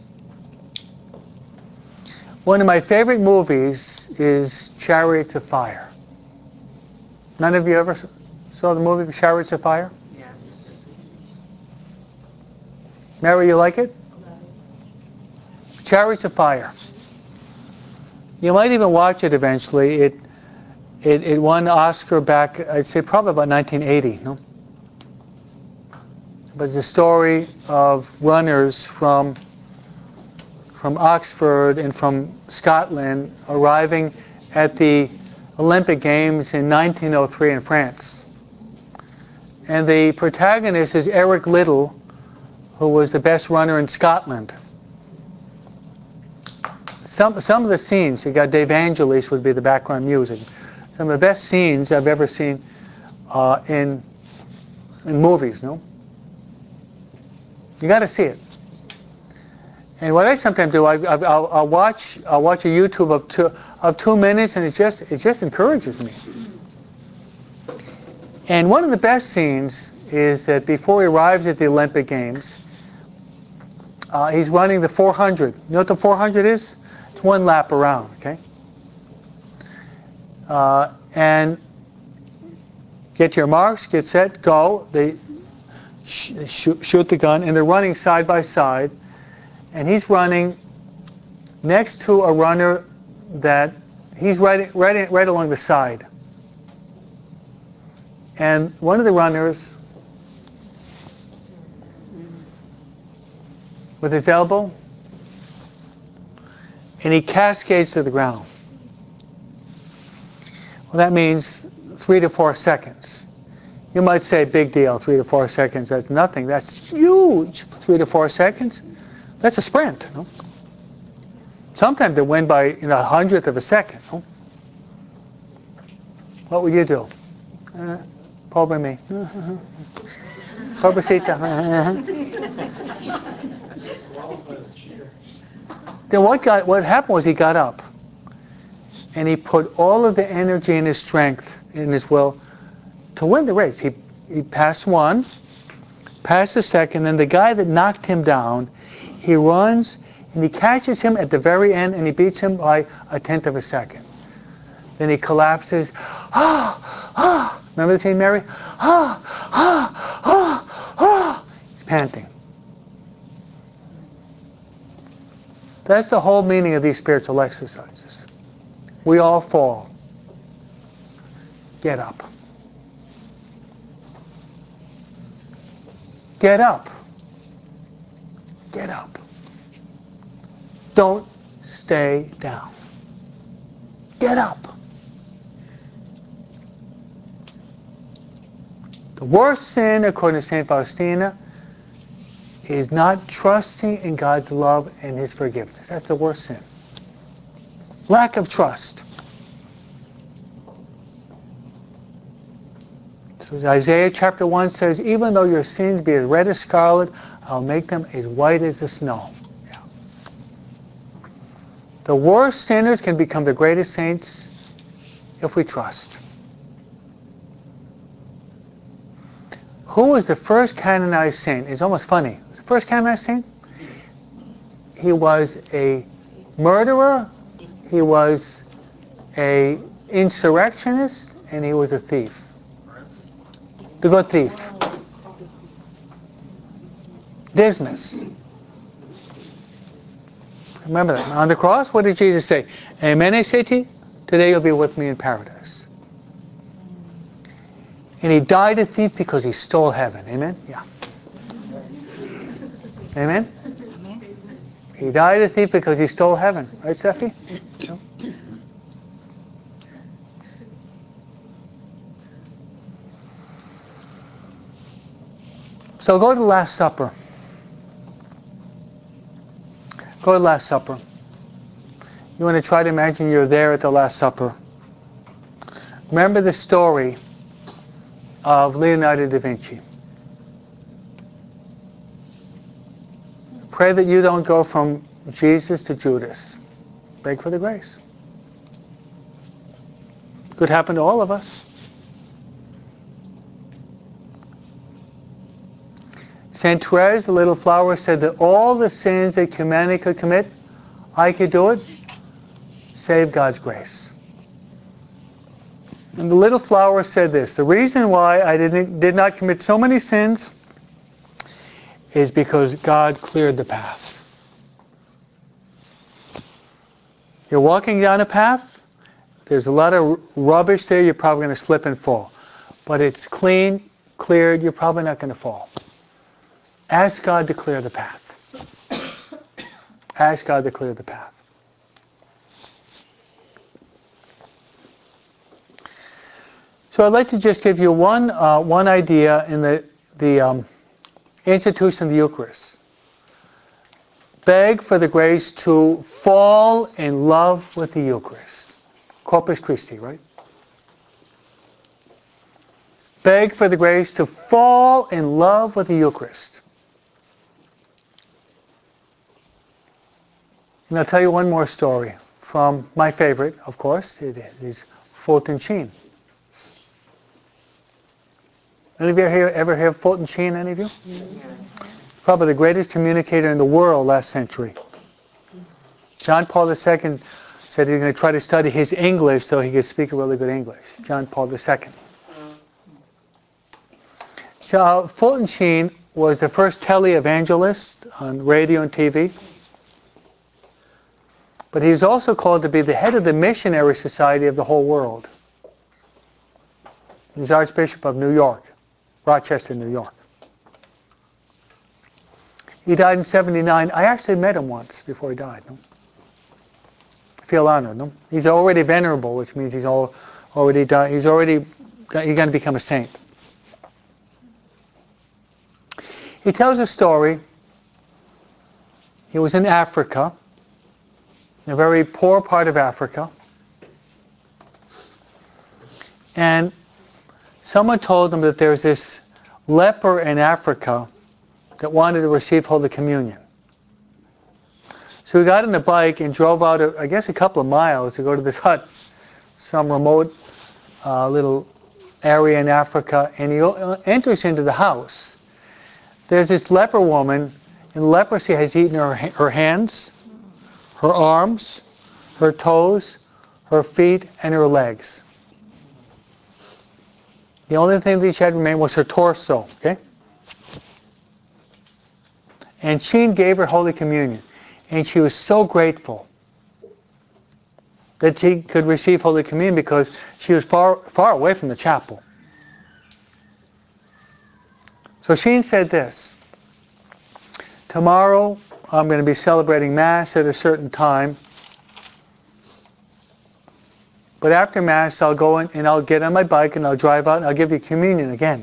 One of my favorite movies is Chariots of Fire. None of you ever saw the movie Chariots of Fire? Yes. Mary, you like it? Chariots of Fire. You might even watch it eventually. It won Oscar back, I'd say probably about 1980. No? But it's a story of runners from Oxford and from Scotland arriving at the Olympic Games in 1903 in France. And the protagonist is Eric Liddell, who was the best runner in Scotland. Some of the scenes, you got Dave Angelis would be the background music. Some of the best scenes I've ever seen in movies, no? You got to see it. And what I sometimes do, I'll watch a YouTube of 2 minutes, and it just encourages me. And one of the best scenes is that before he arrives at the Olympic Games, he's running the 400. You know what the 400 is? It's one lap around, okay? And get your marks, get set, go. They shoot the gun, and they're running side by side. And he's running next to a runner that he's right along the side. And one of the runners, with his elbow, and he cascades to the ground. Well, that means 3 to 4 seconds. You might say, big deal, 3 to 4 seconds, that's nothing. That's huge, 3 to 4 seconds. That's a sprint. No? Sometimes they win by a 100th of a second. No? What would you do? Pobre me. Pobrecita. Then what happened was he got up. And he put all of the energy and his strength and his will to win the race. He passed one, passed the second, and the guy that knocked him down, he runs and he catches him at the very end and he beats him by 1/10 of a second. Then he collapses. Remember the scene, Mary? He's panting. That's the whole meaning of these spiritual exercises. We all fall. Get up. Get up. Get up. Don't stay down. Get up. The worst sin, according to St. Faustina, is not trusting in God's love and His forgiveness. That's the worst sin. Lack of trust. So Isaiah chapter 1 says, even though your sins be as red as scarlet, I'll make them as white as the snow. Yeah. The worst sinners can become the greatest saints if we trust. Who was the first canonized saint? It's almost funny. The first canonized saint? He was a murderer, he was a insurrectionist, and he was a thief. The good thief. Dismas. Remember that. On the cross, what did Jesus say? Amen, I say to you, today you'll be with me in paradise. And he died a thief because he stole heaven. Amen? Yeah. Amen? He died a thief because he stole heaven. Right, Steffi? No? So go to the Last Supper. Go to the Last Supper. You want to try to imagine you're there at the Last Supper. Remember the story of Leonardo da Vinci. Pray that you don't go from Jesus to Judas. Beg for the grace. Could happen to all of us. Saint Therese, the little flower, said that all the sins that humanity could commit, I could do it, save God's grace. And the little flower said this: the reason why I did not commit so many sins is because God cleared the path. You're walking down a path, there's a lot of rubbish there, you're probably going to slip and fall. But it's clean, cleared, you're probably not going to fall. Ask God to clear the path. Ask God to clear the path. So I'd like to just give you one idea in the institution of the Eucharist. Beg for the grace to fall in love with the Eucharist. Corpus Christi, right? Beg for the grace to fall in love with the Eucharist. And I'll tell you one more story from my favorite, of course. It is Fulton Sheen. Any of you ever hear of Fulton Sheen, any of you? Probably the greatest communicator in the world last century. John Paul II said he was going to try to study his English so he could speak really good English. John Paul II. So, Fulton Sheen was the first televangelist on radio and TV. But he was also called to be the head of the missionary society of the whole world. He was Archbishop of New York, Rochester, New York. He died in 1979. I actually met him once before he died. No? I feel honored. No? He's already venerable, which means he's already died. He's going to become a saint. He tells a story. He was in Africa, in a very poor part of Africa. And someone told him that there's this leper in Africa that wanted to receive Holy Communion. So he got on a bike and drove out, a couple of miles to go to this hut, some remote little area in Africa, and he enters into the house. There's this leper woman, and leprosy has eaten her hands, her arms, her toes, her feet, and her legs. The only thing that she had remained was her torso, okay? And Sheen gave her Holy Communion. And she was so grateful that she could receive Holy Communion because she was far away from the chapel. So Sheen said this: tomorrow I'm going to be celebrating Mass at a certain time. But after Mass, I'll go in and I'll get on my bike and I'll drive out and I'll give you communion again.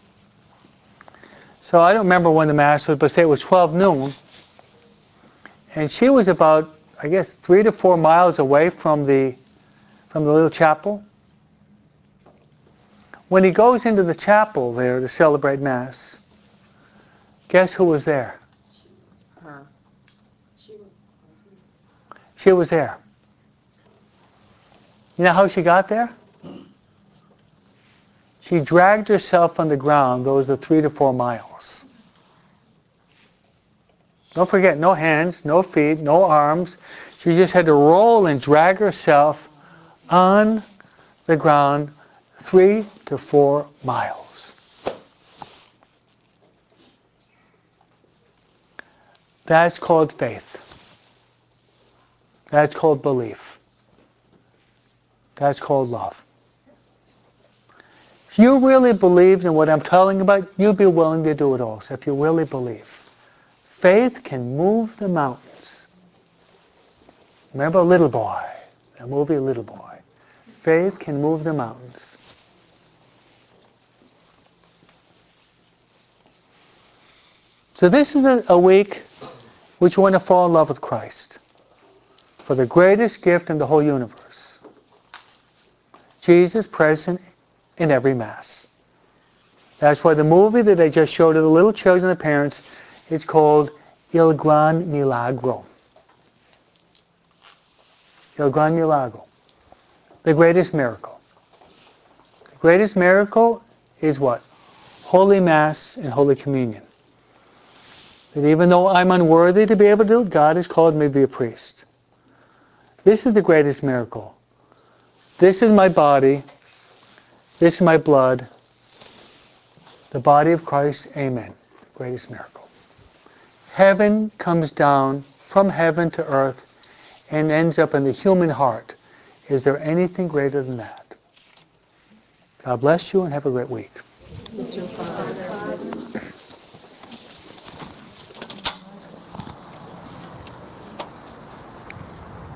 So I don't remember when the Mass was, but say it was 12 noon. And she was about, 3 to 4 miles away from the little chapel. When he goes into the chapel there to celebrate Mass, guess who was there? Her. She was there. You know how she got there? She dragged herself on the ground those are 3 to 4 miles. Don't forget, no hands, no feet, no arms. She just had to roll and drag herself on the ground 3 to 4 miles. That's called faith. That's called belief. That's called love. If you really believed in what I'm telling about, you'd be willing to do it also, if you really believe. Faith can move the mountains. Remember Little Boy, that movie Little Boy. Faith can move the mountains. So this is a week which you want to fall in love with Christ for the greatest gift in the whole universe. Jesus present in every Mass. That's why the movie that I just showed to the little children and the parents is called Il Gran Milagro. Il Gran Milagro. The greatest miracle. The greatest miracle is what? Holy Mass and Holy Communion. That even though I'm unworthy to be able to do it, God has called me to be a priest. This is the greatest miracle. This is my body. This is my blood. The body of Christ. Amen. Greatest miracle. Heaven comes down from heaven to earth and ends up in the human heart. Is there anything greater than that? God bless you and have a great week.